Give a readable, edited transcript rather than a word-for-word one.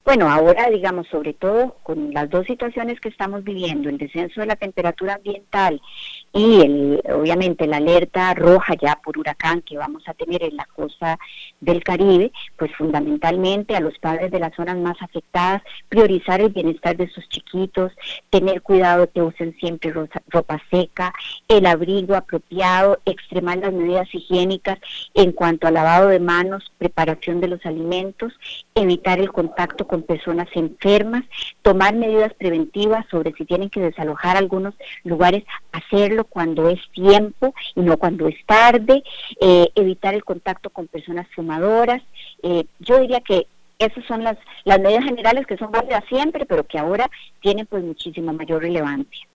Bueno, ahora, digamos, sobre todo con las dos situaciones que estamos viviendo, el descenso de la temperatura ambiental y obviamente la alerta roja ya por huracán que vamos a tener en la costa del Caribe, pues fundamentalmente a los padres de las zonas más afectadas, priorizar el bienestar de sus chiquitos, tener cuidado que usen siempre ropa seca, el abrigo apropiado, extremar las medidas higiénicas en cuanto al lavado de manos, preparación de los alimentos, evitar el contacto con personas enfermas, tomar medidas preventivas sobre si tienen que desalojar algunos lugares, hacerlo cuando es tiempo y no cuando es tarde, evitar el contacto con personas fumadoras. Yo diría que esas son las medidas generales que son válidas siempre, pero que ahora tienen pues muchísima mayor relevancia.